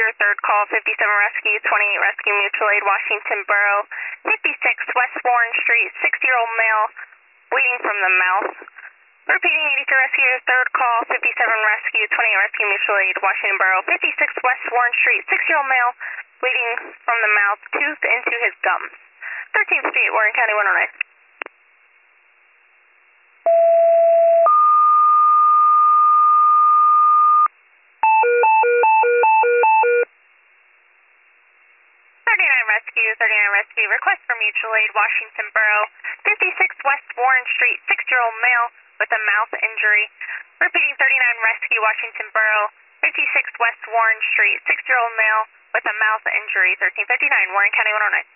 third call, 57 Rescue, 28 Rescue Mutual Aid, Washington Borough, 56 West Warren Street, 60-year-old male, bleeding from the mouth. Repeating, 83 Rescue, third call, 57 Rescue, 28 Rescue Mutual Aid, Washington Borough, 56 West Warren Street, 60-year-old male, bleeding from the mouth, tooth into his gums. 13th Street, Warren County, 109. 39 Rescue, request for mutual aid, Washington Borough, 56 West Warren Street, 6-year-old male with a mouth injury. Repeating, 39 Rescue, Washington Borough, 56 West Warren Street, 6-year-old male with a mouth injury, 1359, Warren County, 109.